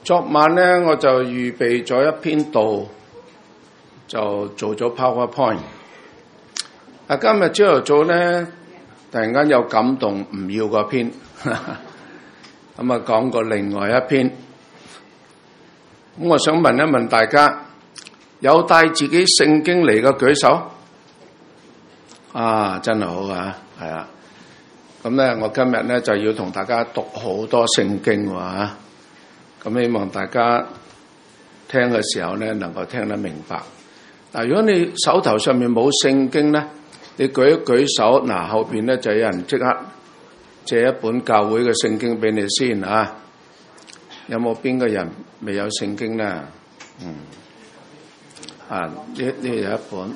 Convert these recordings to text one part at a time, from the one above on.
昨晚咧我就預備咗一篇道，就做咗 PowerPoint。今日朝頭早咧，突然間有感動，唔要嗰篇，咁講過另外一篇。咁我想問一問大家，有帶自己聖經嚟嘅舉手？真係好啊，係啊。咁咧，我今日咧就要同大家讀好多聖經喎。咁希望大家聽嘅時候咧，能夠聽得明白。如果你手頭上面冇聖經咧，你舉一舉手，後邊咧就有人即刻借一本教會嘅聖經俾你先啊。有冇邊個人未有聖經咧？呢有一本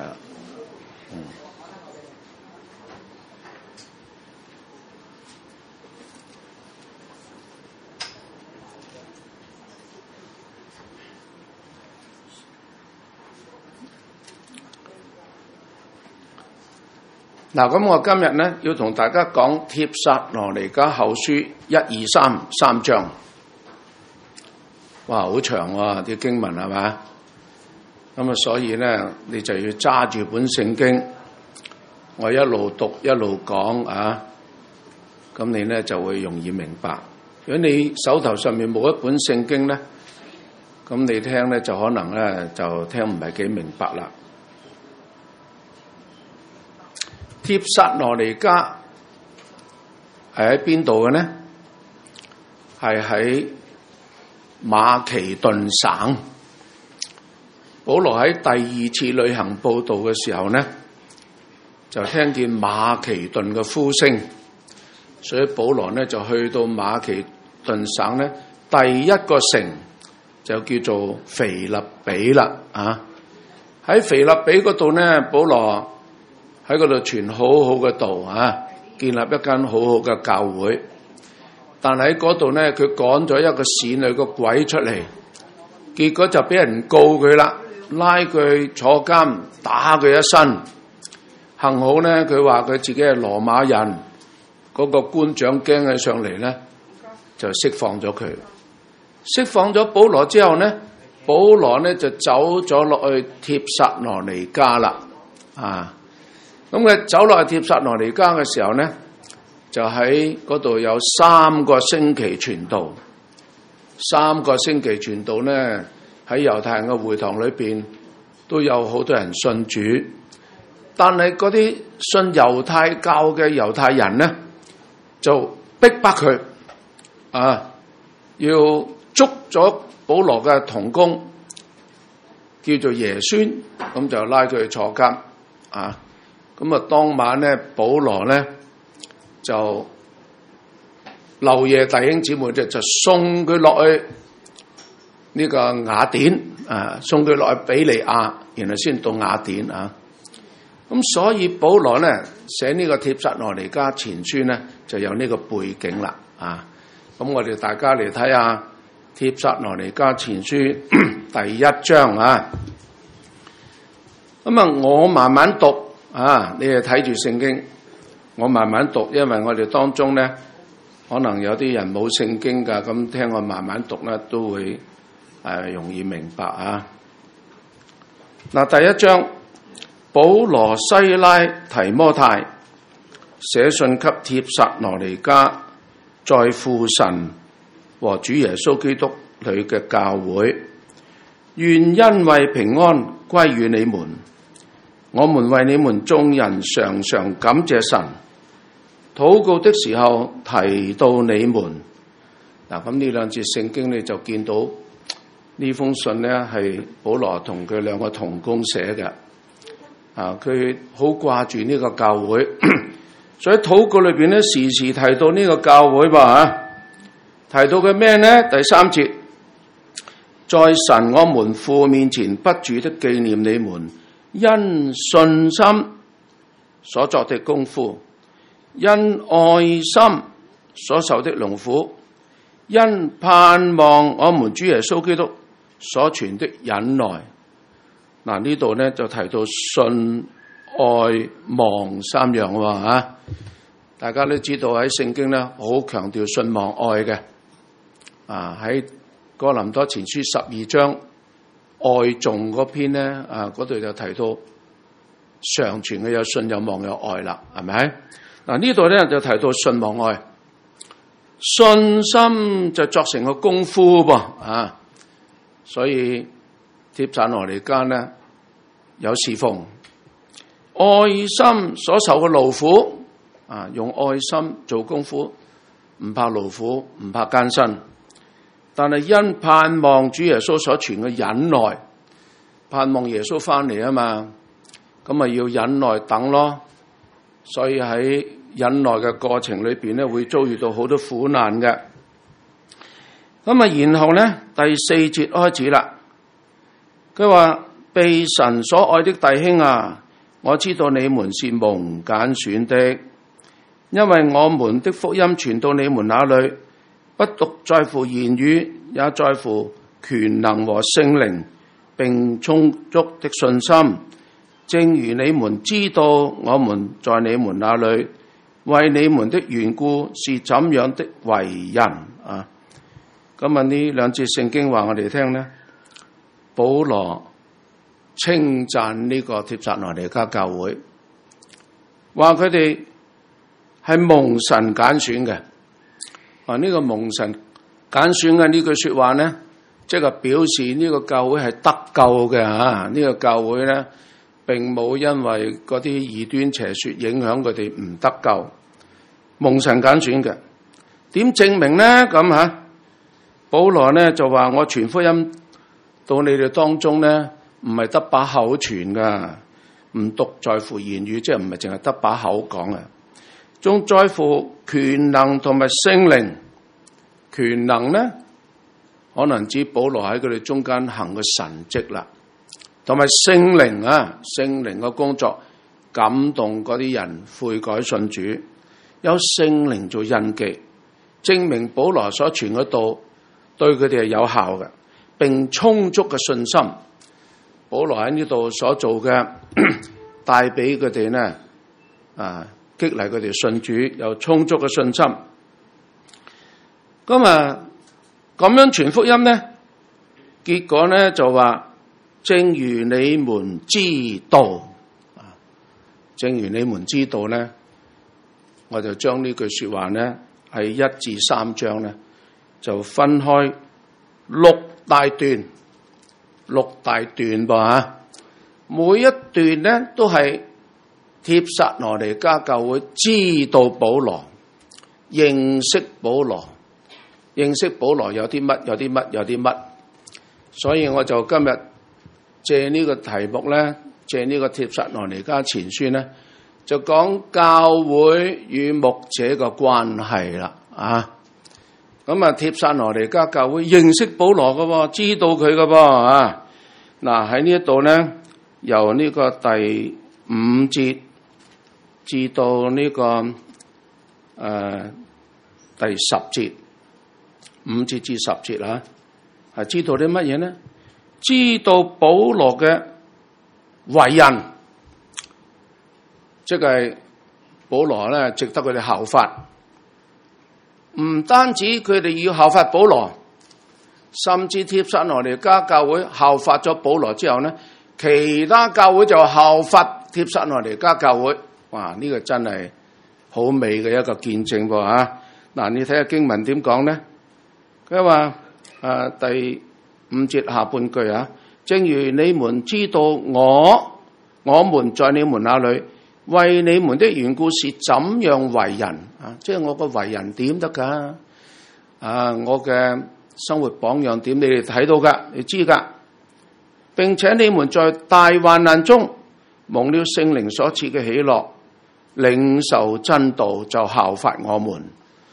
咁我今日咧要同大家講帖撒羅尼迦後書1、2、3章。哇，好長喎啲經文係嘛？咁所以咧你就要揸住本聖經，我一路讀一路講啊。咁你咧就會容易明白。如果你手頭上面冇一本聖經咧，咁你聽咧就可能咧就聽唔係幾明白啦。帖撒羅尼迦係喺邊度嘅呢？係喺馬其頓省。保羅喺第二次旅行佈道嘅時候呢，就聽見馬其頓嘅呼聲，所以保羅呢就去到馬其頓省呢第一個城就叫做腓立比啦。喺腓立比嗰度呢，保羅喺嗰度傳好好嘅道建立一間好好嘅教會。但喺嗰度呢，佢趕咗一個市裏個鬼出嚟，結果就俾人告佢啦，拉佢坐監，打佢一身。幸好呢，佢話佢自己係羅馬人，嗰個官長驚起上嚟呢，就釋放咗佢。釋放咗保羅之後呢，保羅呢就走咗落去帖撒羅尼迦啦。咁佢走落去帖撒羅尼迦嘅時候呢，就喺嗰度有3個星期傳道。3個星期傳道呢，喺猶太人嘅會堂裏邊都有好多人信主，但係嗰啲信猶太教嘅猶太人呢，就逼迫佢要捉咗保羅嘅同工叫做耶孫，咁就拉佢去坐監。咁當晚咧，保羅咧就漏夜弟兄姊妹就送佢落去呢個雅典，送佢落去比利亞，然後先到雅典。咁所以保羅咧寫呢個帖撒羅尼迦前書咧就有呢個背景啦。咁我哋大家嚟睇下帖撒羅尼迦前書第1章。咁我慢慢讀。你哋睇住聖經，我慢慢讀，因為我哋當中咧，可能有啲人冇聖經噶，咁聽我慢慢讀咧，都會容易明白。第1章，保羅、西拉、提摩太寫信給帖撒羅尼迦，在父神和主耶穌基督裏嘅教會，願恩惠平安歸於你們。我們為你們眾人常常感謝神，禱告的時候提到你們。咁呢兩節聖經你就見到呢封信呢係保羅同佢2個同工寫嘅。佢好掛住呢個教會，所以禱告裏邊呢時時提到呢個教會提到嘅咩呢？第3節，在神我們父面前不住的紀念你們因信心所作的功夫，因愛心所受的勞苦，因盼望我們主耶穌基督所存的忍耐。呢度呢就提到信、愛、望3樣。大家都知道喺聖經呢好強調信望愛嘅。喺嗰哥林多前書12章愛頌嗰篇咧，嗰度就提到常存嘅有信有望有愛啦，係咪？嗱呢度咧就提到信望愛，信心就作成個功夫噃，所以帖撒羅尼迦咧有侍奉，愛心所受嘅勞苦，用愛心做功夫，唔怕勞苦，唔怕艱辛。但係因盼望主耶穌所傳嘅忍耐，盼望耶穌翻嚟啊嘛，咁咪要忍耐等咯。所以喺忍耐嘅過程裏邊咧，會遭遇到好多苦難嘅。咁啊，然後咧第4節開始啦，佢話被神所愛的弟兄啊，我知道你們是蒙揀選的，因為我們的福音傳到你們那裏，不獨在乎言語，也在乎權能和聖靈，並充足的信心。正如你們知道，我們在你們那裏為你們的緣故是怎樣的為人啊！咁啊，呢兩節聖經話我哋聽呢，保羅稱讚呢個帖撒羅尼迦教會，話佢哋係蒙神揀選嘅。呢個蒙神揀選嘅呢句說話呢，即係表示呢個教會係得救嘅吓。呢個教會呢，並冇因為嗰啲異端邪說影響佢哋唔得救，蒙神揀選嘅。點證明呢？咁吓，保羅呢就話我傳福音到你哋當中呢，唔係得把口傳噶，唔獨在乎言語，即係唔係淨係得把口講啊。仲在乎權能同埋聖靈，權能呢可能指保羅喺佢哋中間行嘅神蹟啦，同埋聖靈聖靈嘅工作感動嗰啲人悔改信主，有聖靈做印記，證明保羅所傳嘅道對佢哋係有效嘅，並充足嘅信心。保羅喺呢度所做嘅帶俾佢哋呢激勵佢哋信主，有充足嘅信心。咁咁樣傳福音呢，結果呢就話，正如你們知道，正如你們知道呢，我就將呢句說話呢，喺1至3章呢，就分開6大段噃吓，每一段呢都係帖撒羅尼迦教會知道保羅，認識保羅有啲乜，所以我就今日借呢個題目咧，借呢個帖撒羅尼迦前書咧，就講教會與牧者嘅關係啦咁帖撒羅尼迦教會認識保羅嘅，知道佢嘅嗱喺呢一度咧，由呢個第5節至到呢個第10節，5節至10節係知道啲乜嘢呢？知道保羅嘅為人，即係保羅咧值得佢哋效法。唔單止佢哋要效法保羅，甚至帖撒羅尼迦教會效法咗保羅之後呢，其他教會就效法帖撒羅尼迦教會。哇！呢個真係好美嘅一個見證噃嗱，你睇下經文點講呢？佢話第5節下半句正如你們知道我們在你們那裏為你們的緣故是怎樣為人即係我個為人點得噶我嘅生活榜樣點你哋睇到噶，你知噶，並且你們在大患難中蒙了聖靈所賜嘅喜樂，領受真道就效法我們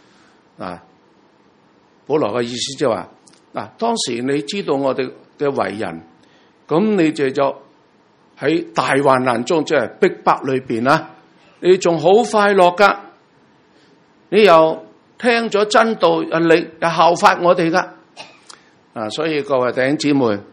保羅嘅意思即係話當時你知道我哋嘅為人，咁你就喺大患難中，即係逼迫裏邊你仲好快樂噶，你又聽咗真道，你又效法我哋噶所以各位弟兄姊妹，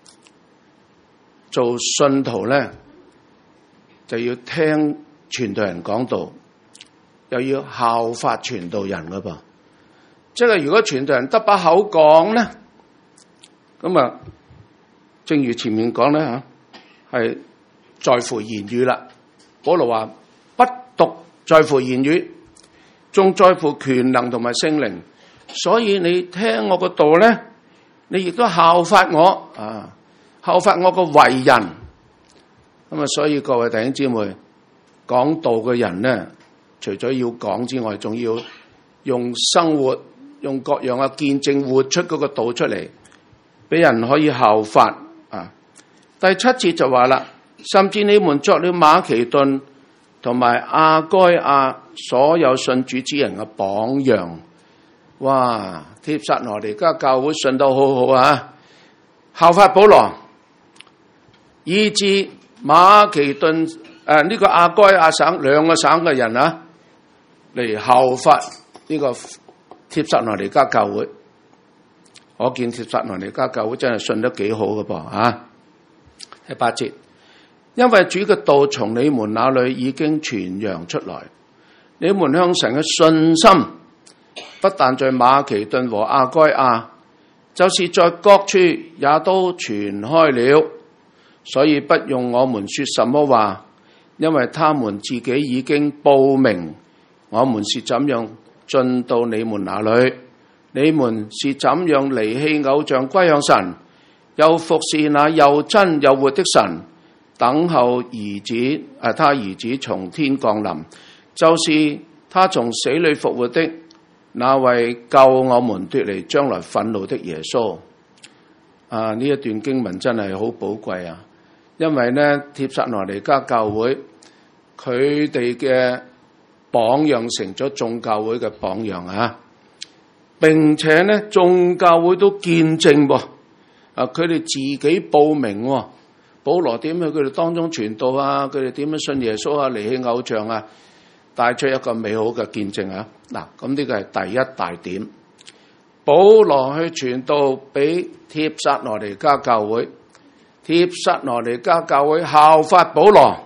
做信徒咧就要聽傳道人講道，又要效法傳道人噶噃。即係如果傳道人得把口講咧， 咁啊，正如前面講咧嚇，係在乎言語啦。保羅話不獨在乎言語，仲在乎權能同埋聖靈。所以你聽我個道咧，你亦都效法我啊，效法我個為人。咁啊，所以各位弟兄姊妹，講道嘅人咧，除咗要講之外，仲要用生活、用各樣嘅見證活出嗰個道出嚟，俾人可以效法啊。第7節就話啦，甚至你們作了馬其頓同埋亞該亞所有信主之人嘅榜樣。哇！帖撒羅尼迦教會信得好好啊，效法保羅，以致馬其頓呢個亞該亞省兩個省嘅人啊，嚟效法呢個帖撒羅尼迦教會。我見帖撒羅尼迦教會真係信得幾好嘅噃啊！第8節，因為主嘅道從你們那裏已經傳揚出來，你們向神嘅信心不但在馬其頓和亞該亞，就是在各處也都傳開了。所以不用我們說什麼話，因為他們自己已經報明我們是怎樣進到你們那裏，你們是怎樣離棄偶像歸向神，又服侍那又真又活的神，等候他兒子從天降臨，就是他從死裏復活的那位救我們脫離將來憤怒的耶穌。呢一段經文真係好寶貴啊！因為呢，帖撒羅尼迦教會佢哋嘅榜樣成咗眾教會嘅榜樣啊！並且呢，眾教會都見證喎，佢哋自己報名喎，保羅點去佢哋當中傳道啊，佢哋點樣信耶穌啊，離棄偶像啊，帶出一個美好嘅見證啊！嗱，咁呢個係第一大點，保羅去傳道俾帖撒羅尼迦教會，帖撒羅尼迦教會效法保羅，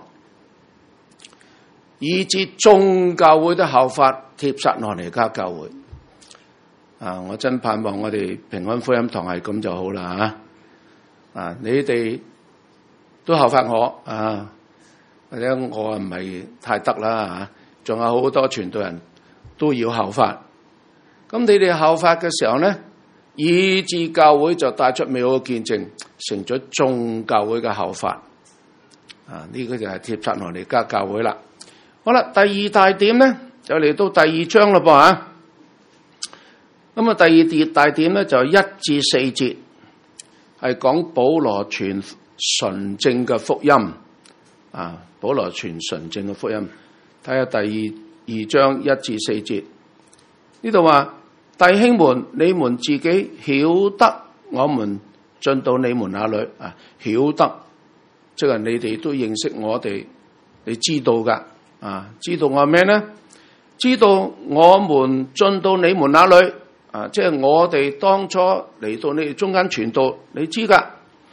以致眾教會都效法帖撒羅尼迦教會。我真盼望我哋平安福音堂係咁就好啦嚇！你哋都效法我或者我唔係太得啦嚇，仲有好多傳道人都要效法。咁你哋效法嘅時候咧，以致教會就帶出美好嘅見證，成咗眾教會嘅效法。呢個就係帖撒羅尼迦教會啦。好啦，第二大點咧就嚟到第2章啦噃嚇。咁啊，第二大點咧就1至4節，係講保羅傳純正嘅福音。保羅傳純正嘅福音，睇下第2章1至4節。呢度話，弟兄們，你們自己曉得我們進到你們那裏曉得，即係你哋都認識我哋，你知道噶知道我咩呢？知道我們進到你們那裏。即係我哋當初嚟到你哋中間傳道，你知噶。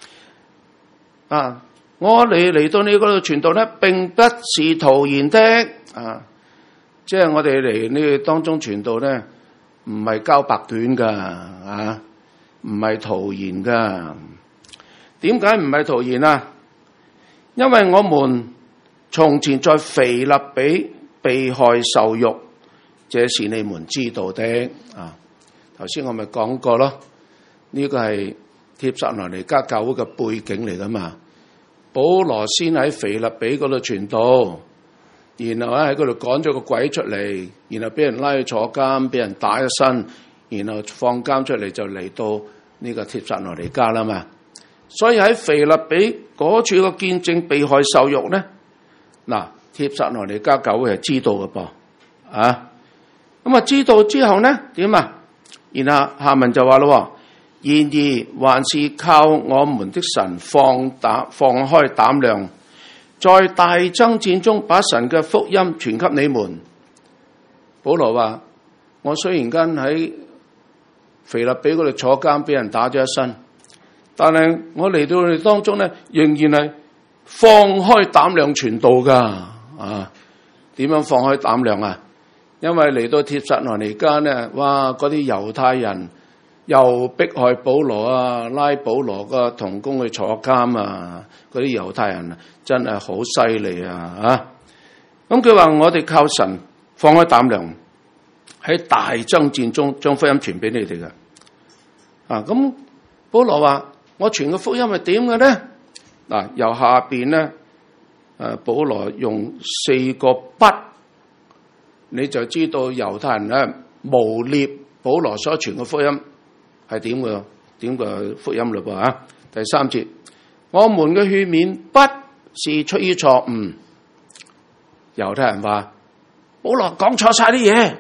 我哋嚟到你嗰度傳道咧，並不是徒然的。即係我哋嚟你哋當中傳道咧，唔係交白卷噶，唔係徒然噶。點解唔係徒然啊？因為我們從前在腓立比被害受辱，這是你們知道的。頭先我咪講過咯，呢個係帖撒羅尼迦教會嘅背景嚟噶嘛。保羅先喺腓立比嗰度傳道，然後喺嗰度趕咗個鬼出嚟，然後俾人拉去坐監，俾人打一身，然後放監出嚟就嚟到呢個帖撒羅尼迦啦嘛。所以喺腓立比嗰處個見證被害受辱咧，帖撒羅尼迦教會係知道嘅噃。咁知道之後咧點啊？然後下文就話咯，然而還是靠我們的神放開膽量，在大爭戰中把神嘅福音傳給你們。保羅話：我雖然間喺腓立比嗰度坐監，俾人打咗一身，但係我嚟到你哋當中咧，仍然係放開膽量傳道噶。點樣放開膽量啊？因為嚟到帖撒羅尼迦咧，哇！嗰啲猶太人又迫害保羅啊，拉保羅個同工去坐監啊，嗰啲猶太人真係好犀利啊！咁佢話我哋靠神放開膽量，喺大爭戰中將福音傳俾你哋嘅。咁保羅話我傳嘅福音係點嘅咧？嗱，由下邊咧，保羅用4個不，你就知道猶太人咧誣衊保羅所傳嘅福音係點個福音嘞噃。第3節，我們嘅勸勉不是出於錯誤。猶太人話保羅講錯晒啲嘢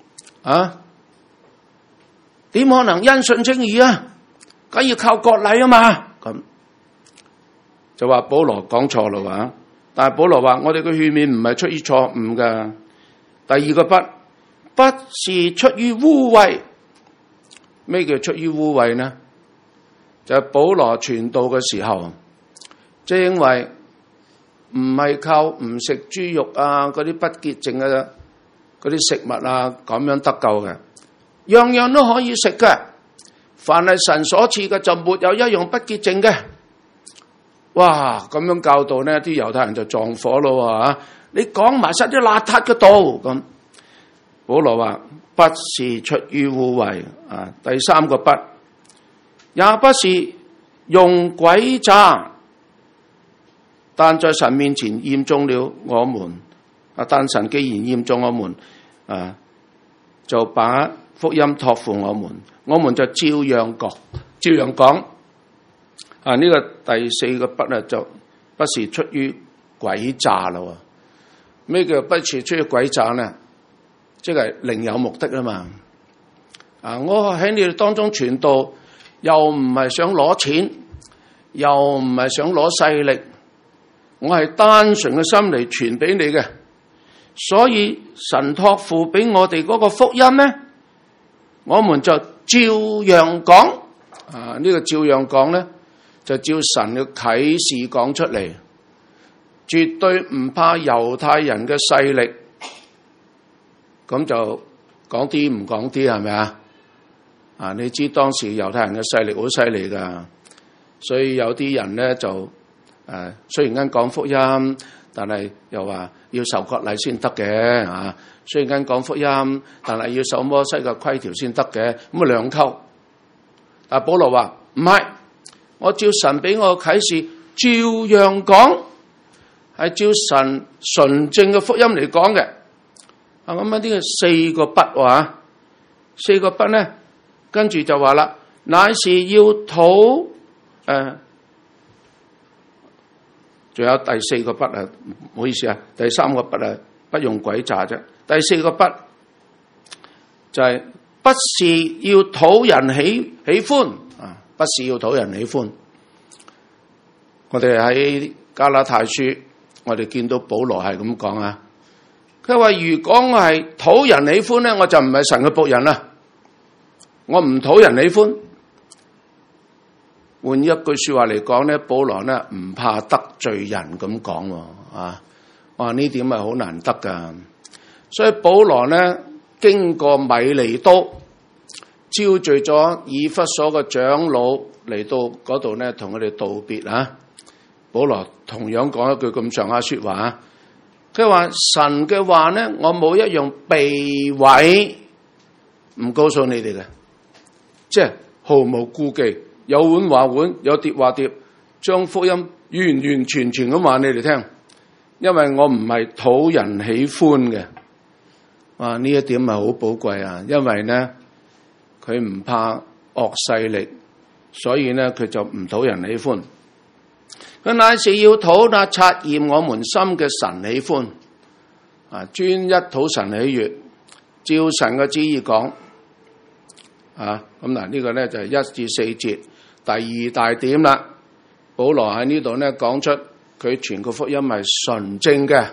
點可能因信稱義啊？梗要靠割禮啊嘛。咁就話保羅講錯啦。但係保羅話我哋嘅勸勉唔係出於錯誤噶。第2個不是出於污穢。咩叫出於污穢呢？就係保羅傳道嘅時候，即係因為唔係靠唔食豬肉啊，嗰啲不潔淨嘅嗰啲食物啊，咁樣得救嘅，樣樣都可以食嘅。凡係神所賜嘅，就沒有一樣不潔淨嘅。哇！咁樣教導呢，啲猶太人就撞火咯。你講埋晒啲邋遢嘅道咁。保羅話不是出於污穢。第3個不，也不是用詭詐，但在神面前驗中了我們。但神既然驗中我們，就把福音託付我們就照樣講。呢個第4個不咧，就不是出於詭詐咯。咩叫不是出於詭詐呢？即係另有目的啊嘛。我喺你哋當中傳道，又唔係想攞錢，又唔係想攞勢力，我係單純嘅心嚟傳俾你嘅。所以神託付俾我哋嗰個福音呢，我們就照樣講。呢個照樣講呢，就照神嘅啟示講出嚟，絕對唔怕猶太人嘅勢力。咁就講啲唔講啲，係咪啊？你知當時猶太人嘅勢力好犀利噶，所以有啲人咧就雖然間講福音，但係又話要受割禮先得嘅。雖然間講福音，但係要守摩西嘅規條先得嘅。咁兩溝。但保羅話唔係，我照神俾我嘅啟示，照樣講，係照神純正嘅福音嚟講嘅。咁呢個4個不4個不咧，跟住就話啦，乃是要討仲有第4個不唔好意思第3個不不用詭詐啫。第4個不就係不是要討人喜歡不是要討人喜歡。我哋喺加拉太書，我哋見到保羅係咁講佢話如果我係討人喜歡咧，我就唔係神嘅僕人啦。我唔討人喜歡。換一句說話嚟講咧，保羅咧唔怕得罪人咁講呢點係好難得噶。所以保羅咧經過米利都，召聚咗以弗所嘅長老嚟到嗰度咧，同佢哋道別。保羅同樣講一句咁上下說話。佢話神嘅話咧，我冇一樣避諱唔告訴你哋嘅，即係毫無顧忌，有碗話碗，有碟話碟，將福音完完全全咁話你哋聽，因為我唔係討人喜歡嘅。呢一點係好寶貴因為咧佢唔怕惡勢力，所以咧佢就唔討人喜歡。佢乃是要討那察驗我們心嘅神喜歡，專一討神喜悅，照神嘅旨意講。呢個咧就係1至4節第2大點啦。保羅喺呢度咧講出佢傳個福音係純正嘅。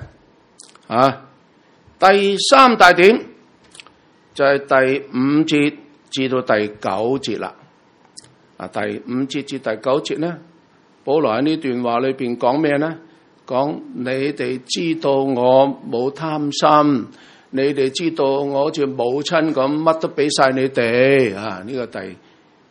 第3大點就係第5節至到第9節啦。第5節至第9節咧，保羅喺呢段話裏邊講咩呢？講你哋知道我冇貪心，你哋知道我好似母親咁，乜都俾晒你哋。呢個第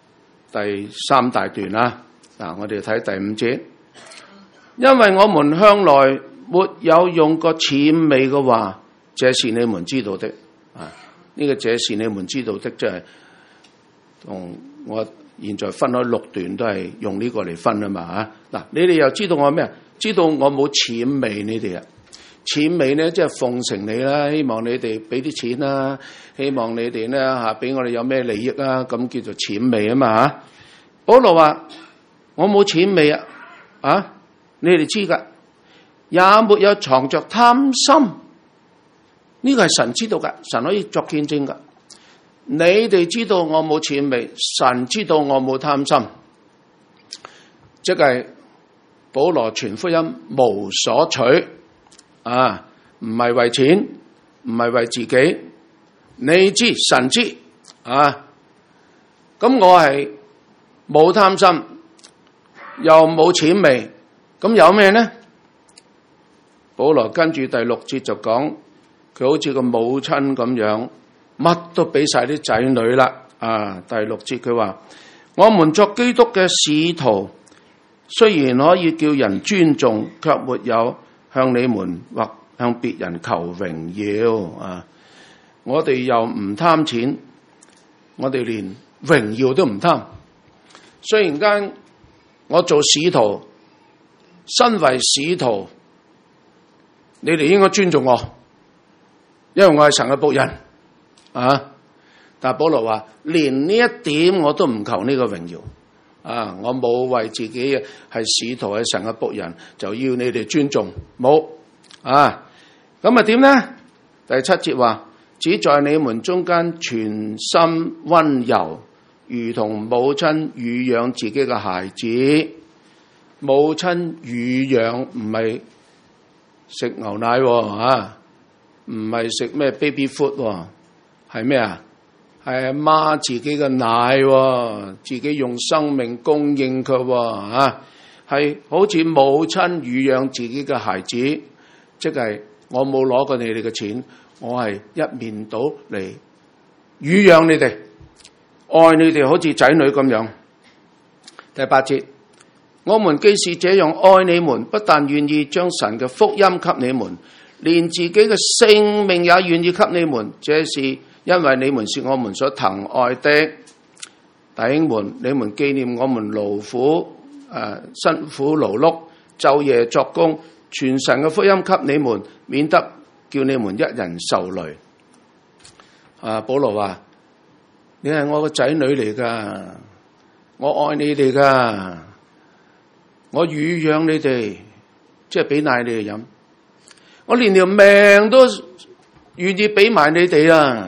第三大段啦。嗱，我哋睇第5節，因為我們向來沒有用過諂媚嘅話，這是你們知道的。呢個這是你們知道的，即係同我現在分開6段都係用呢個嚟分啊嘛。嗱，你哋又知道我咩？知道我冇諂媚你哋啊。諂媚咧，即係奉承你啦，希望你哋俾啲錢啦，希望你哋咧嚇俾我哋有咩利益啊，咁叫做諂媚啊嘛嚇。保羅話：我冇諂媚啊，你哋知㗎，也沒有藏着貪心。呢個係神知道㗎，神可以作見證㗎。你哋知道我冇諂媚，神知道我冇貪心，即係保羅傳福音無所取。唔係為錢，唔係為自己，你知神知啊。咁我係冇貪心，又冇諂媚，咁有咩呢？保羅跟住第6節就講，佢好似個母親咁樣，乜都俾晒啲仔女啦。第6節佢話：我們作基督嘅使徒，雖然可以叫人尊重，卻沒有向你們或向別人求榮耀。我哋又唔貪錢，我哋連榮耀都唔貪。雖然間我做使徒，身為使徒，你哋應該尊重我，因為我係神嘅僕人。但係保羅話，連呢一點我都唔求呢個榮耀。我冇為自己係使徒係神嘅僕人就要你哋尊重，冇咁啊點呢？第7節話，只在你們中間全心溫柔，如同母親乳養自己嘅孩子。母親乳養唔係食牛奶唔係食咩 baby food 係咩啊？係阿媽自己嘅奶自己用生命供應佢係好似母親乳養自己嘅孩子，即係我冇攞過你哋嘅錢，我係一面倒嚟乳養你哋，愛你哋好似仔女咁樣。第8節，我們既是這樣愛你們，不但願意將神嘅福音給你們，連自己嘅性命也願意給你們，這是因為你們是我們所疼愛的。弟兄們，你們紀念我們勞苦辛苦勞碌，晝夜作工，傳神嘅福音給你們，免得叫你們一人受累。保羅話：你係我個仔女嚟噶，我愛你哋噶，我乳養你哋，即係俾奶你哋飲，我連條命都願意俾埋你哋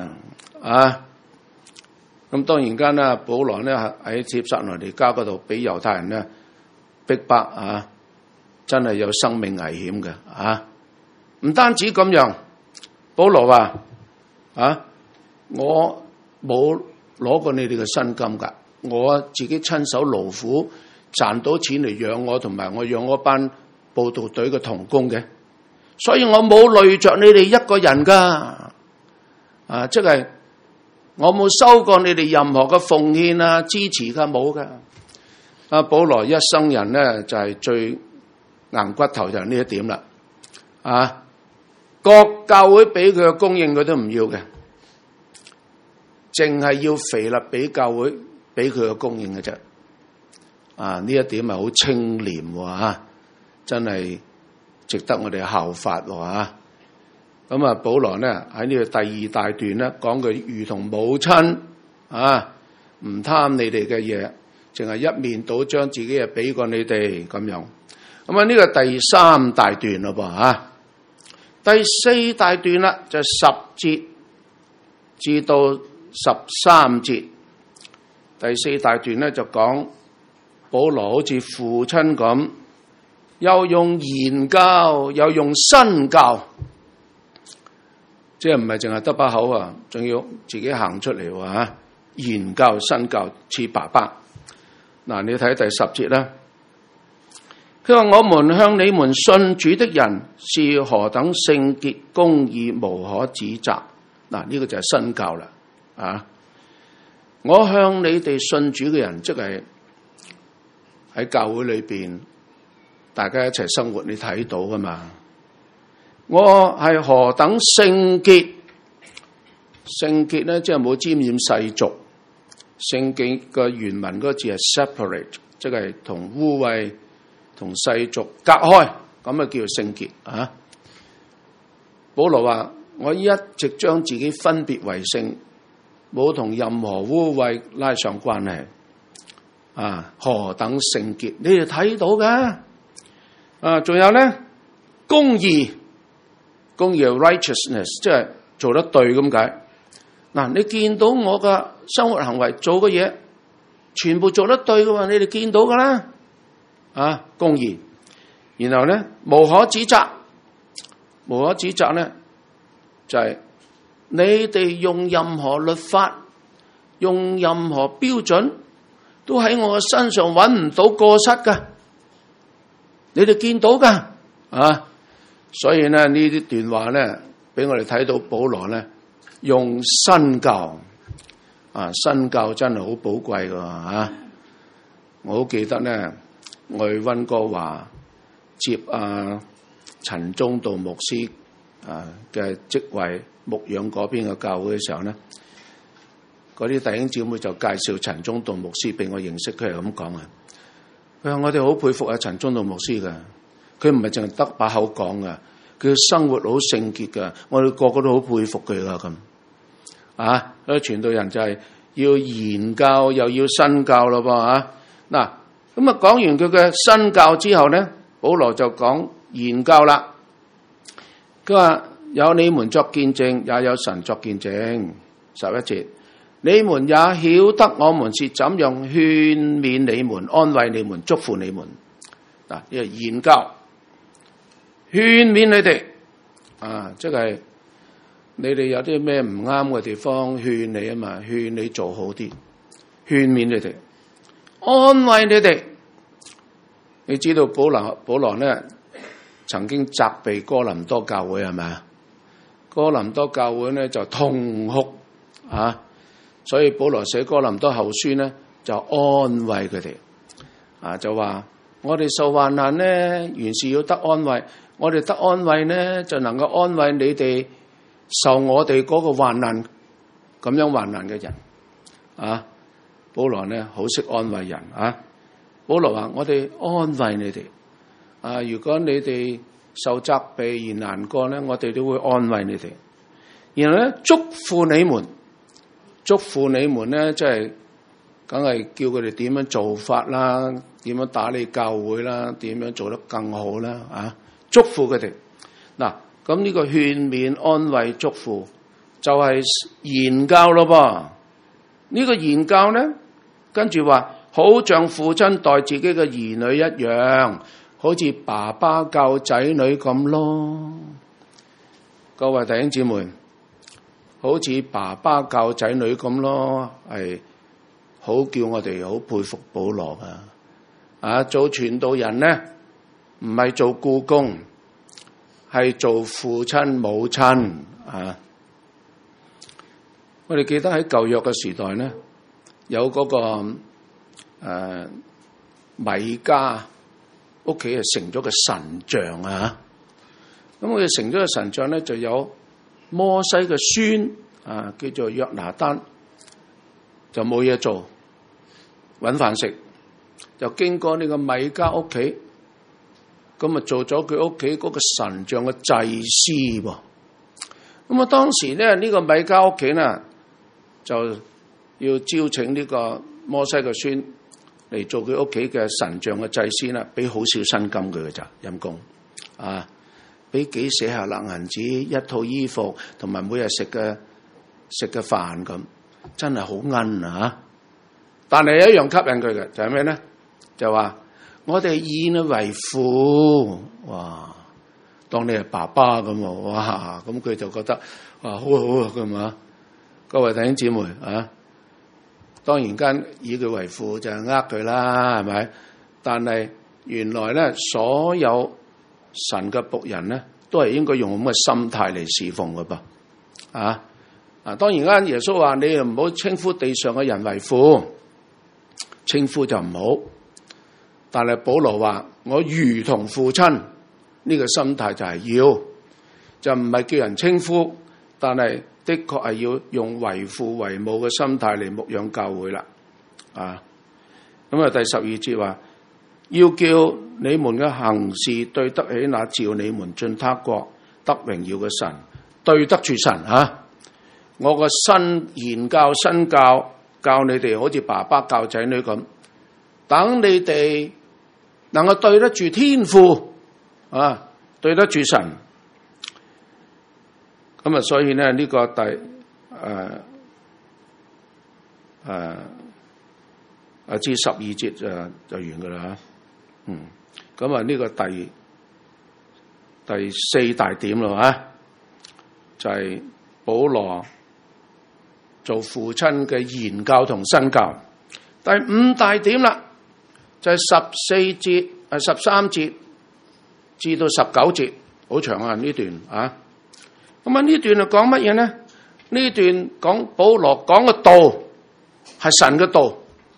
咁當然間啦，保羅咧喺帖撒羅尼迦嗰度俾猶太人咧逼迫真係有生命危險嘅唔單止咁樣，保羅話我冇攞過你哋嘅薪金噶，我自己親手勞苦賺到錢嚟養我同埋我養我班佈道隊嘅同工嘅，所以我冇累着你哋一個人噶即係我冇收過你哋任何嘅奉獻支持噶，冇噶。保羅一生人咧就係最硬骨頭就係呢一點啦各教會俾佢嘅供應佢都唔要嘅，淨係要腓立比教會俾佢嘅供應嘅啫呢一點係好清廉真係值得我哋效法咁保羅咧喺呢個第2大段咧講佢如同母親唔貪你哋嘅嘢，淨係一面倒將自己嘢俾過你哋咁樣。咁呢個第3大段咯噃第4大段啦，就10節至到13節。第4大段咧就講保羅好似父親咁，又用言教又用身教。即係唔係淨係得把口仲要自己行出嚟言教身教似爸爸。你睇第10節啦，佢話我們向你們信主的人是何等聖潔公義，無可指責。呢個就係身教啦我向你哋信主嘅人，即係喺教會裏邊，大家一齊生活，你睇到噶嘛？我係何等聖潔，聖潔咧即係冇沾染世俗。聖潔嘅原文嗰個字係 separate， 即係同污穢、同世俗隔開，咁啊叫做聖潔啊。保羅話：我一直將自己分別為聖，冇同任何污穢拉上關係。啊，何等聖潔，你哋睇到㗎。啊，仲有咧，公義係 righteousness， 即係做得對咁解。嗱，你見到我嘅生活行為做嘅嘢，全部做得對嘅話，你哋見到㗎啦。啊，公義，然後咧無可指責，無可指責咧就係你哋用任何律法，用任何標準，都喺我嘅身上揾唔到過失㗎。你哋見到㗎，啊，所以咧呢啲段話咧，俾我哋睇到保羅咧用身教，啊，身教真係好寶貴㗎嚇。我好記得咧，我去溫哥華接陳宗道牧師嘅職位，牧養嗰邊嘅教會嘅時候咧，嗰啲弟兄姊妹就介紹陳宗道牧師俾我認識，佢係咁講啊。佢話我哋好佩服陳宗道牧師㗎，佢唔係淨係得把口講㗎，佢嘅生活好聖潔㗎，我哋個個都好佩服佢㗎咁。啊，嗰啲傳道人就係要言教又要身教咯噃啊！嗱，咁啊講完佢嘅身教之後咧，保羅就講言教啦。佢話有你們作見證，也有神作見證。11節。你們也曉得我們是怎樣勸勉你們、安慰你們、祝福你們。嗱，呢個言教，勸勉你哋，即係你哋有啲咩唔啱嘅地方，勸你啊嘛，勸你做好啲，勸勉你哋，安慰你哋。你知道保羅咧曾經責備哥林多教會係咪啊？哥林多教會咧就痛哭啊！所以保羅寫哥林多後書咧就安慰佢哋，就話我哋受患難咧原是要得安慰，我哋得安慰咧就能夠安慰你哋受我哋嗰個患難咁樣患難嘅人。保羅咧好識安慰人啊！保羅話我哋安慰你哋，如果你哋受責備而難過咧，我哋都會安慰你哋，然後咧祝福你們。祝福你們咧，即係梗係叫佢哋點樣做法啦，點樣打理教會啦，點樣做得更好啦，祝福佢哋。嗱，咁呢個勸勉、安慰、祝福就係言教咯噃。呢個言教咧，跟住話好像父親待自己嘅兒女一樣，好似爸爸教仔女咁咯。各位弟兄姊妹，好似爸爸教仔女咁咯，係好叫我哋好佩服保羅噶。做傳道人咧，唔係做僱工，係做父親母親啊！我哋記得喺舊約嘅時代咧，有嗰個米迦屋企係成咗個神像啊！咁佢哋成咗個神像咧，就有摩西嘅孫叫做約拿單，就冇嘢做，搵飯食，就經過呢個米迦屋企，咁啊做咗佢屋企嗰個神像嘅祭司噃。咁啊當時咧呢個米迦屋企呢，就要招請呢個摩西嘅孫嚟做佢屋企嘅神像嘅祭司啦，俾好少薪金佢嘅咋，陰公啊！俾幾舍客勒銀子，一套衣服，同埋每日食嘅飯咁，真係好奀啊！但係有一樣吸引佢嘅，就係咩咧？就話我哋以你為父，哇！當你係爸爸咁喎，哇！咁佢就覺得哇，好好啊，咁嘛？各位弟兄姊妹啊，當然間以佢為父就係佢啦，係咪？但係原來咧，所有神嘅僕人咧，都係應該用咁嘅心態嚟侍奉嘅噃， 當然間耶穌話你又唔好稱呼地上嘅人為父，稱呼就唔好。但係保羅話我如同父親，呢個心態就係就唔係叫人稱呼，但係的確係要用為父為母嘅心態嚟牧養教會啦。咁啊第12節話要叫你們嘅行事對得起那召你們進他國得榮耀嘅神，對得住神我個言教身教你哋好似爸爸教仔女咁，等你哋能夠對得住天父對得住神。咁所以呢，呢個至12節就完噶啦。咁呢個第4大點啦，就係保羅做父親嘅言教同身教。第5大點啦，就係13節至到19節，好長呢段咁呢段係講乜嘢呢？呢段講保羅講嘅道係神嘅道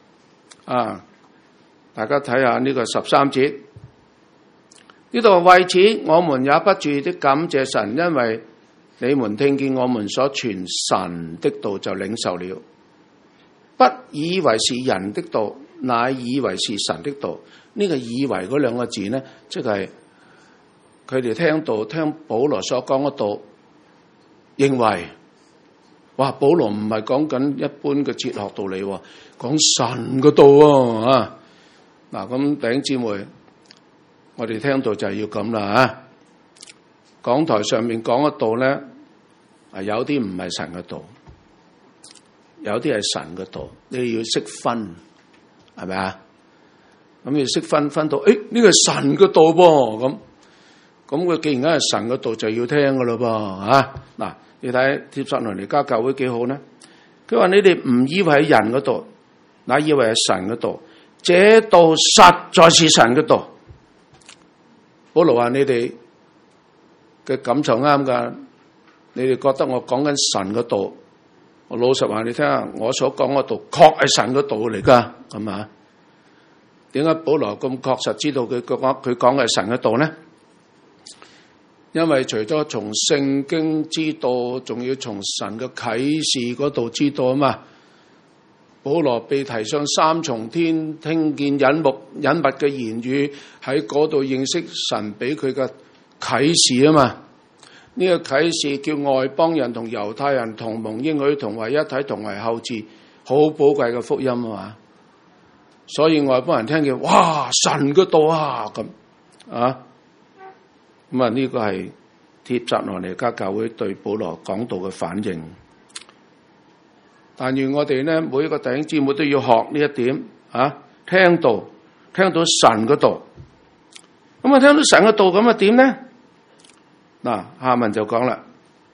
大家睇下呢個13節，呢度為此我們也不住的感謝神，因為你們聽見我們所傳神的道就領受了，不以為是人的道，乃以為是神的道。呢個以為嗰兩個字呢，即係佢哋聽保羅所講嘅道，認為哇，保羅唔係講緊一般嘅哲學道理，講神嘅道咁弟兄姊妹，我哋聽到就係要咁啦講台上面講嘅道咧，有啲唔係神嘅道，有啲係神嘅道，你要識分，係咪咁要識分到，呢個係神嘅道噃，咁佢既然係神嘅道，就要聽噶咯噃你睇帖撒羅尼迦教會幾好呢？佢話你哋唔以為係人嘅道，乃以為係神嘅道，這道實在是神嘅道。保羅話你哋嘅感受啱噶，你哋覺得我講緊神嘅道，我老實話你聽下，我所講嘅道確係神嘅道嚟噶，咁點解保羅咁確實知道佢講嘅係神嘅道呢？因為除咗從聖經知道，仲要從神嘅啟示嗰度知道嘛。保羅被提上3重天，聽見隱密嘅言語，喺嗰度認識神俾佢嘅啟示嘛。呢個啟示叫外邦人同猶太人同蒙應許，同為一體，同為後嗣，好寶貴嘅福音嘛。所以外邦人聽見，哇，神嘅道咁呢個係帖撒羅尼迦教會對保羅講道嘅反應。但願我哋呢，每一個弟兄姊妹都要學呢一點聽到神嘅道。咁聽到神嘅道咁點呢？下文就講啦，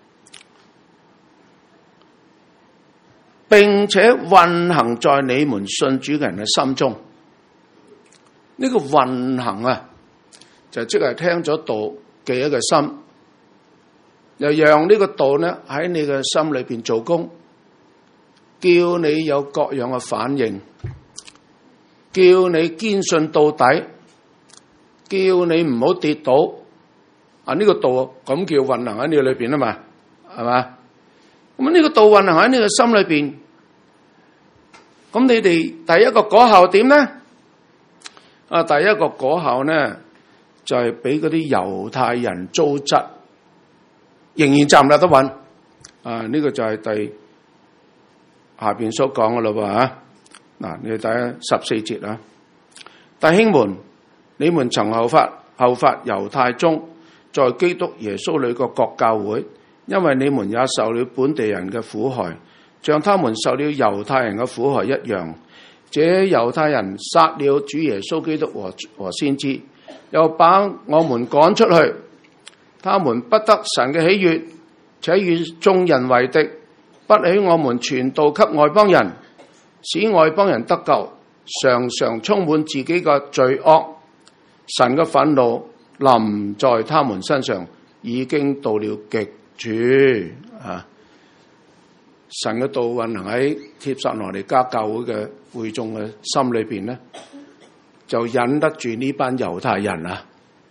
並且運行在你們信主嘅人嘅心中。呢個運行就即係聽咗道記一個心，又讓呢個道呢喺你嘅心裏邊做工，叫你有各樣嘅反應，叫你堅信到底，叫你唔好跌倒。呢個道咁叫運行喺你裏邊嘛，係嘛？咁呢個道運行喺你嘅心裏邊，咁你哋第一個果效點呢？第一個果效呢，就係俾嗰啲猶太人糟質，仍然站立得穩。呢個就係下邊所講嘅咯噃。你睇14節弟兄們，你們曾效法猶太中，在基督耶穌裏個各教會，因為你們也受了本地人嘅苦害，像他們受了猶太人嘅苦害一樣。這猶太人殺了主耶穌基督和先知，又把我們趕出去，他們不得神嘅喜悅，且與眾人為敵，不許我們傳道給外邦人，使外邦人得救，常常充滿自己嘅罪惡。神嘅憤怒臨在他們身上，已經到了極處。 神嘅道運行喺帖撒羅尼迦教會嘅會眾嘅心裏邊咧，就忍得住呢班猶太人啊。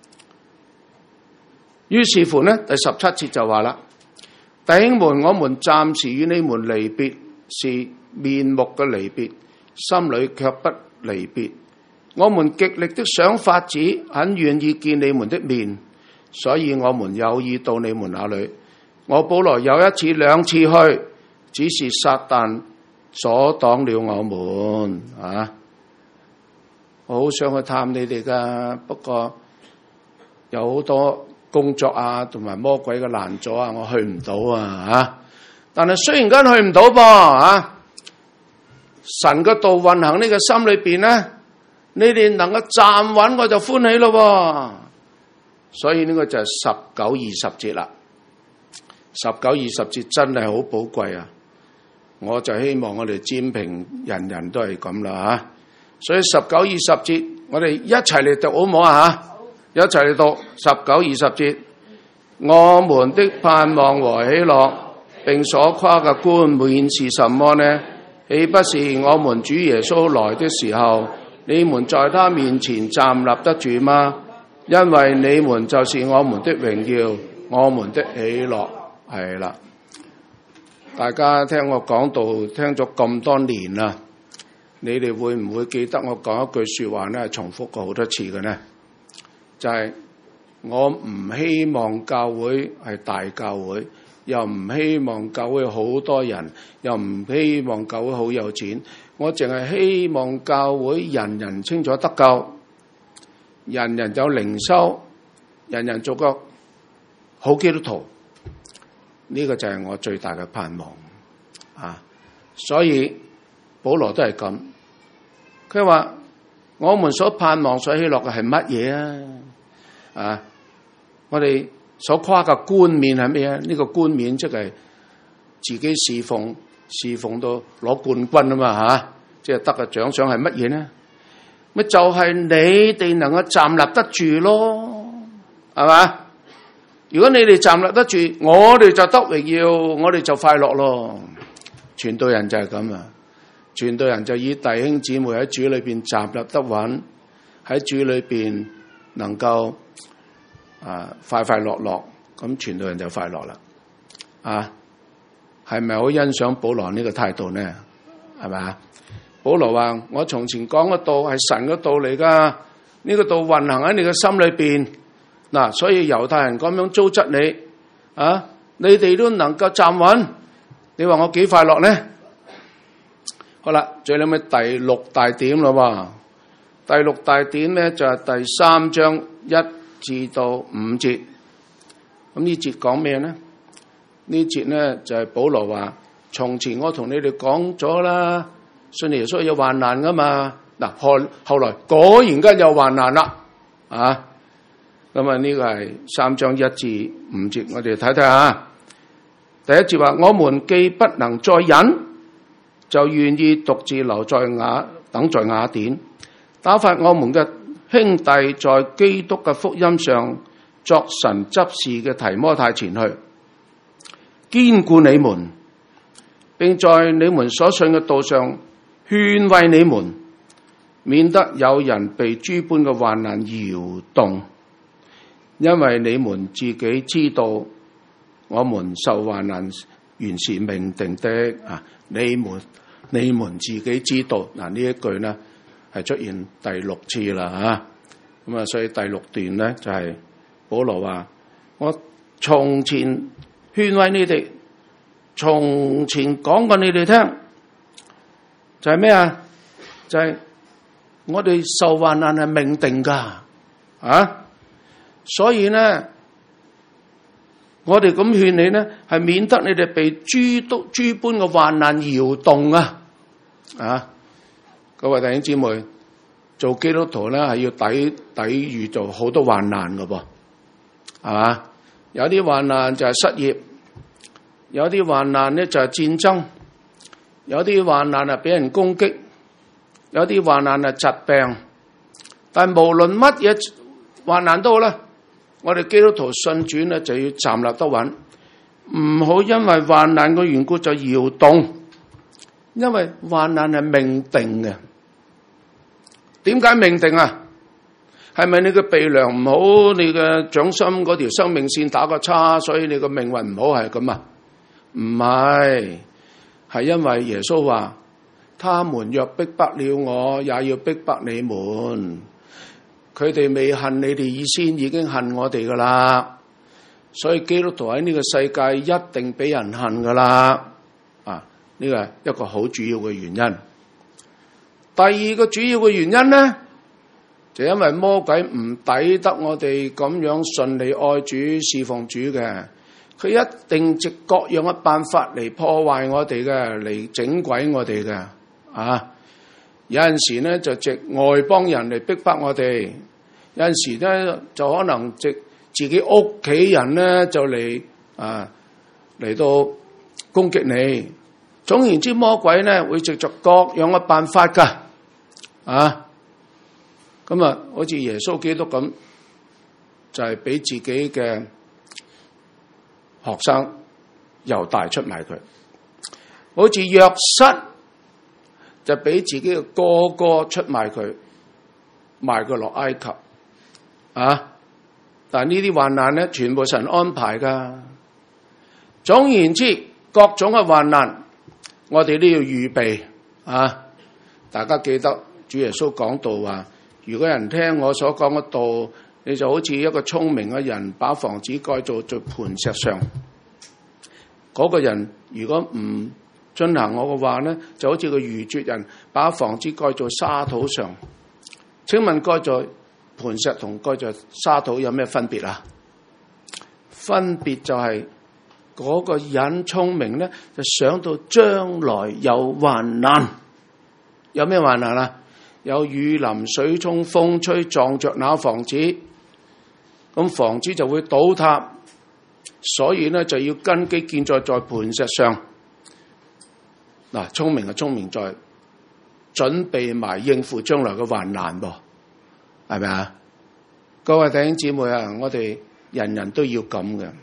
於是乎咧，第17節就話啦：弟兄們，我們暫時與你們離別，是面目嘅離別，心裏卻不離別。我們極力的想法子，很願意見你們的面，所以我們有意到你們那裏。我保羅有一次兩次去，只是撒旦阻擋了我們啊！我好想去探你哋噶，不過有好多工作啊，同埋魔鬼嘅攔阻啊，我去唔到啊！但係雖然間去唔到噃啊，神嘅道運行呢個心裏邊咧，你哋能夠站穩，我就歡喜咯。所以呢個就係19、20節啦。19、20節真係好寶貴啊！我就希望我哋占平人人都係咁啦吓。所以19、20節，我哋一齊嚟讀好唔好啊？吓，一齊嚟讀19、20節。我們的盼望和喜樂，並所誇嘅冠冕是什麼呢？豈不是我們主耶穌來的時候，你們在他面前站立得住嗎？因為你們就是我們的榮耀，我們的喜樂。係啦，大家聽我講道聽咗咁多年啦，你哋會唔會記得我講一句說話呢？係重複過好多次嘅呢？就係我唔希望教會係大教會，又唔希望教會好多人，又唔希望教會好有錢。我淨係希望教會人人清楚得救，人人有靈修，人人做個好基督徒。呢個就係我最大嘅盼望啊！所以保羅都係咁，佢話我們所盼望、所喜樂嘅係乜嘢啊？啊！我哋所誇嘅冠冕係咩啊？呢個冠冕即係自己侍奉到攞冠軍啊嘛吓！即係得嘅獎賞係乜嘢呢？咪就係你哋能夠站立得住咯，係嘛？如果你哋站立得住，我哋就得榮耀，我哋就快樂咯。傳道人就係咁啊！傳道人就以弟兄姊妹喺主裏邊站立得穩，喺主裏邊能夠快快樂樂，咁傳道人就快樂啦。啊，係咪好欣賞保羅呢個態度呢？係咪啊？保羅話：我從前講嘅道係神嘅道嚟噶，呢個道運行喺你嘅心裏邊。嗱，所以猶太人咁樣糟質你，啊，你哋都能夠站穩，你話我幾快樂呢？好啦，最後尾第6大點咯喎，第6大點咧就係第3章1至到5節。咁呢節講咩呢？呢節咧就係保羅話：從前我同你哋講咗啦，信耶穌有患難噶嘛。嗱，後來果然間有患難啦，啊！咁啊，呢個係3章1至5節，我哋睇睇下。第一節話：我們既不能再忍，就願意獨自留在雅典，打發我們嘅兄弟在基督嘅福音上作神執事嘅提摩太前去，堅固你們，並在你們所信嘅道上勸慰你們，免得有人被諸般嘅患難搖動。因為你們自己知道，我們受患難原是命定的啊！你們自己知道，嗱，呢一句呢係出現第6次啦吓，咁啊，所以第6段呢就係保羅話：我從前勸慰你哋，從前講過你哋聽，就係咩啊？就係我哋受患難係命定噶啊！所以呢，我哋咁勸你呢，係免得你哋被諸般嘅患難搖動啊！啊，各位弟兄姊妹，做基督徒呢係要抵禦做好多患難噶噃，係嘛？有啲患難就係失業，有啲患難呢就係戰爭，有啲患難係俾人攻擊，有啲患難係疾病。但係無論乜嘢患難都好啦，我哋基督徒信主呢就要站立得穩， 唔好因為患難嘅緣故就搖動，因為患難係命定嘅。點解命定啊？係咪你嘅鼻梁唔好，你嘅掌心嗰條生命線打個叉，所以你個命運唔好係咁啊？唔係，係因為耶穌話：他們若逼迫了我，也要逼迫你們。佢哋未恨你哋以先，已經恨我哋噶啦。所以基督徒喺呢個世界一定俾人恨噶啦。啊，呢個係一個好主要嘅原因。第二個主要嘅原因呢，就因為魔鬼唔抵得我哋咁樣順利愛主侍奉主嘅，佢一定藉各樣嘅辦法嚟破壞我哋嘅，嚟整鬼我哋嘅。啊，有陣時呢就藉外邦人嚟逼迫我哋，有陣時呢就可能藉自己屋企人呢就嚟到攻擊你。總言之，魔鬼呢會藉着各樣嘅辦法㗎。咁啊，好似耶穌基督咁，就係俾自己嘅學生猶大出賣佢；好似約瑟就俾自己嘅哥哥出賣佢，賣佢落埃及。但係呢啲患難咧，全部神安排噶。總言之，各種嘅患難，我哋都要預備。大家記得主耶穌講道話：如果人聽我所講嘅道，你就好似一個聰明嘅人，把房子蓋造在磐石上。嗰個人如果唔遵行我嘅話呢，就好似個愚拙人，把房子蓋在沙土上。請問蓋在磐石同蓋在沙土有咩分別啊？分別就係嗰個人聰明呢，就想到將來有患難。有咩患難啊？有雨淋、水沖、風吹，撞着那房子，咁房子就會倒塌。所以呢，就要根基建在磐石上。嗱，聰明係聰明在準備埋應付將來嘅患難噃，係咪啊？各位弟兄姊妹啊，我哋人人都要咁嘅。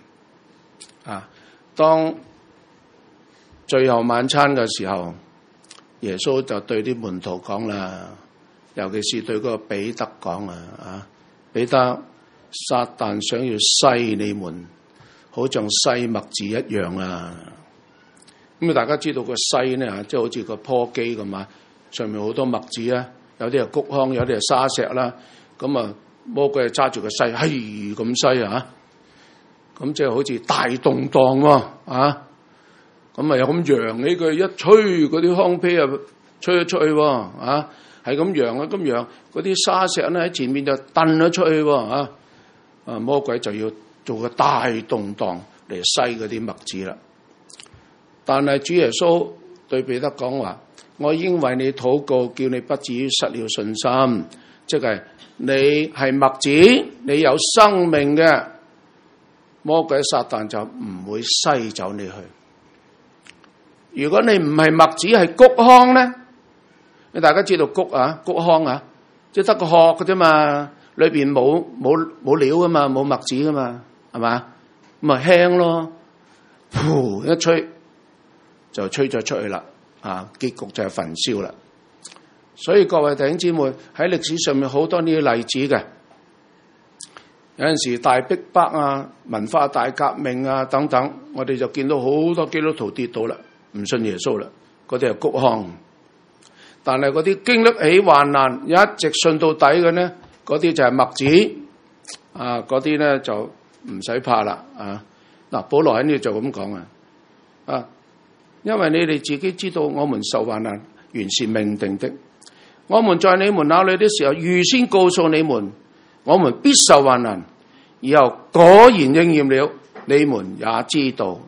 當最後晚餐嘅時候，耶穌就對啲門徒講啦，尤其是對嗰個彼得講彼得，撒旦想要篩你們，好像篩麥子一樣啊！咁大家知道個篩呢，即係好似個簸箕咁啊，上面好多麥子啊，有啲係谷糠，有啲係沙石啦。咁啊，魔鬼揸住個篩，係咁篩啊！咁即係好似大動盪喎咁啊有咁揚起佢，一吹嗰啲糠秕啊，吹咗出去喎係咁揚啊，咁揚嗰啲沙石咧喺前面就掟咗出去喎魔鬼就要做個大動盪嚟篩嗰啲麥子啦。但係主耶穌對彼得講話：我已經為你禱告，叫你不至於失了信心。即係你係麥子，你有生命嘅，魔鬼撒旦就唔會篩走你去。如果你唔係麥子，係谷糠咧，你大家知道谷糠即係得個殼嘅啫嘛，裏邊冇料噶嘛，冇麥子噶嘛，係嘛？咁咪輕咯，呼一吹就吹咗出去啦，結局就係焚燒啦。所以各位弟兄姊妹，喺歷史上面好多呢啲例子嘅，有陣時大逼迫文化大革命等等，我哋就見到好多基督徒跌倒啦，唔信耶穌啦，嗰啲係谷糠。但係嗰啲經歷起患難，一直信到底嘅呢，嗰啲就係麥子，嗰啲呢就唔使怕啦。保羅喺呢度就咁講因為你哋自己知道，我們受患難原是命定的。我們在你們那裏的時候，預先告訴你們，我們必受患難。以後果然應驗了，你們也知道，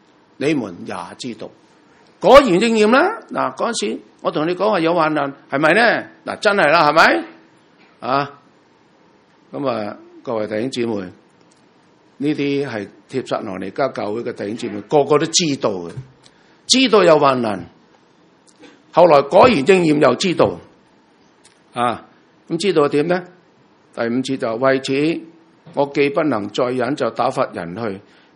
果然應驗啦。嗰陣時我同你講話有患難，係咪呢？真係啦，係咪？咁各位弟兄姊妹，呢啲係帖撒羅尼迦教會嘅弟兄姊妹，個個都知道嘅，知道有患難，後來果然應驗又知道。咁知道點呢？第5節就為此，我既不能再忍，就打發人去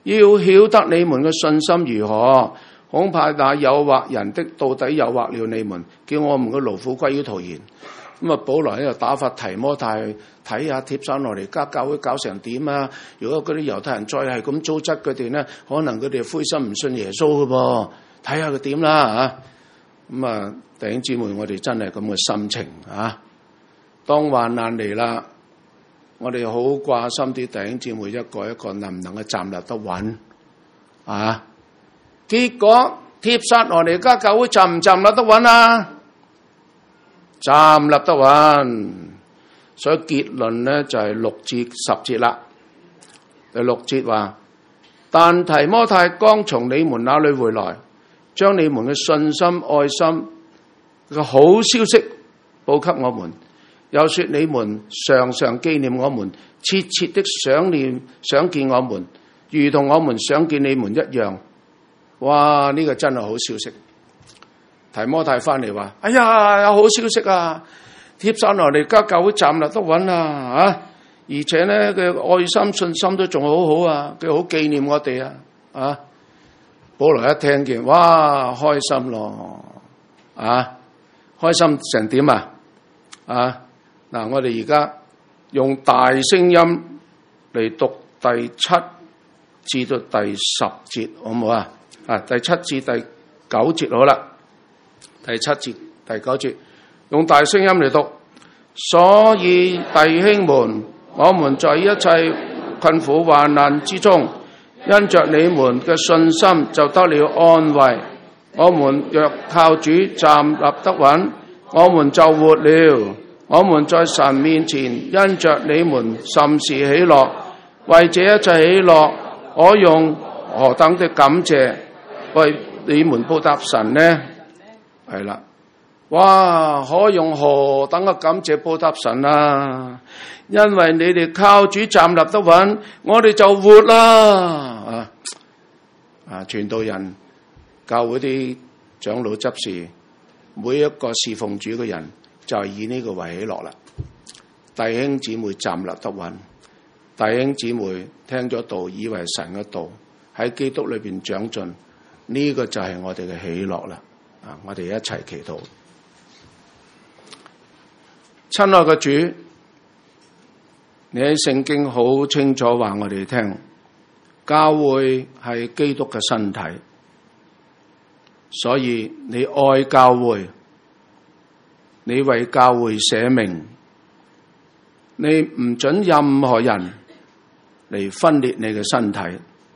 要曉得你們嘅信心如何。恐怕那誘惑人的到底誘惑了你們，叫我們嘅勞苦歸於徒然。咁啊，保羅喺度打發提摩太睇下帖撒羅尼迦教會搞成點啊！如果嗰啲猶太人再係咁糟質佢哋咧，可能佢哋灰心唔信耶穌嘅噃，睇下佢點啦嚇。咁啊，弟兄姊妹，我哋真係咁嘅心情啊！當患難嚟啦，我哋好掛心啲弟兄姊妹一個一個能唔能夠站立得穩啊！結果帖撒羅尼迦教會站唔站立得穩啊？站立得穩，所以結論咧就係6至10節啦。第6節話：但提摩太剛從你們那裏回來，將你們嘅信心愛心嘅好消息報給我們，又說你們常常紀念我們，切切的想見我們，如同我們想見你們一樣。哇！呢個真係好消息。提摩太翻嚟話：哎呀，有好消息啊！帖撒羅尼迦教會站立得穩啊！而且咧佢愛心信心都仲好好啊！佢好紀念我哋啊！保羅一聽見，哇，開心咯！開心成點啊？嗱，我哋而家用大聲音嚟讀第7至到第10節，好唔好啊？第7至第9節好啦。第7節、第9節，用大聲音嚟讀。所以弟兄們，我們在一切困苦患難之中，因着你們嘅信心就得了安慰。我們若靠主站立得穩，我們就活了。我們在神面前因着你們甚是喜樂，為這一切喜樂，我用何等的感謝為你們報答神呢？係啦，哇！可用何等嘅感謝報答神啊！因為你哋靠主站立得穩，我哋就活啦！傳道人、教會啲長老執事，每一個侍奉主嘅人，就係以呢個為喜樂啦。弟兄姊妹站立得穩，弟兄姊妹聽咗道，以為神嘅道喺基督裏邊長進，呢個就係我哋嘅喜樂啦。我哋一齊祈禱。親愛嘅主，你喺聖經好清楚話我哋聽，教會係基督嘅身體，所以你愛教會，你為教會捨命，你唔准任何人嚟分裂你嘅身體。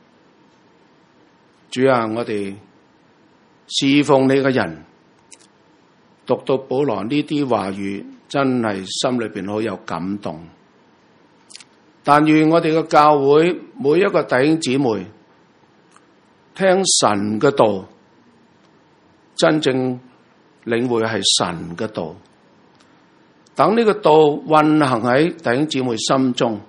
主啊，我哋侍奉你嘅人，讀到保羅呢啲話語，真係心裏邊好有感動。但願我哋嘅教會每一個弟兄姊妹聽神嘅道，真正領會係神嘅道，等呢個道運行喺弟兄姊妹心中，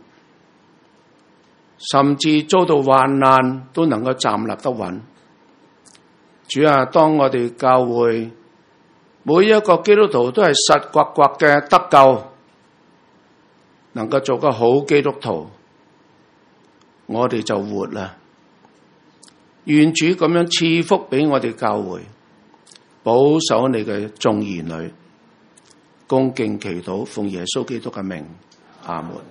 甚至遭到患難都能夠站立得穩。主啊，當我哋教會每一個基督徒都係實刮刮嘅得救，能夠做個好基督徒，我哋就活啦。願主咁樣賜福俾我哋教會，保守你嘅眾兒女，恭敬祈禱，奉耶穌基督嘅名，阿門。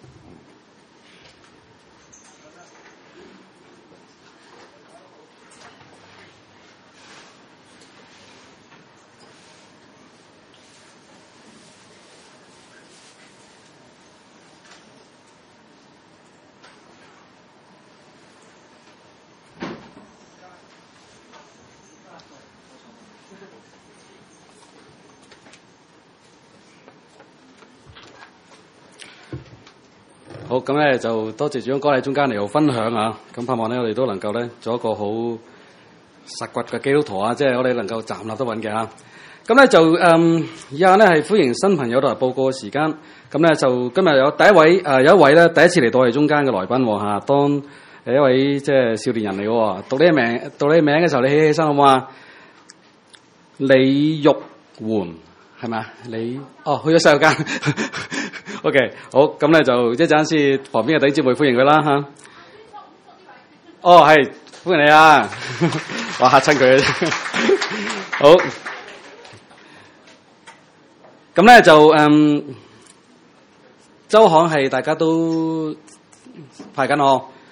好，咁咧就多謝主將哥喺中間嚟到分享啊！咁盼望咧我哋都能夠咧做一個好實骨嘅基督徒啊！即係我哋能夠站立得穩嘅啊！咁咧就以下咧係歡迎新朋友嚟報告嘅時間。咁咧就今日有第一位有一位咧第一次嚟到我哋中間嘅來賓嚇，當係一位即係少年人嚟嘅。讀你名嘅時候，你起身好唔好啊？李玉媛係咪啊？你去咗洗手間。OK， 好，咁咧就一陣先，旁邊嘅弟兄姊妹歡迎佢啦嚇。 哦，係歡迎你啊！我嚇親佢啊！好，咁咧就周刊係大家都派緊我。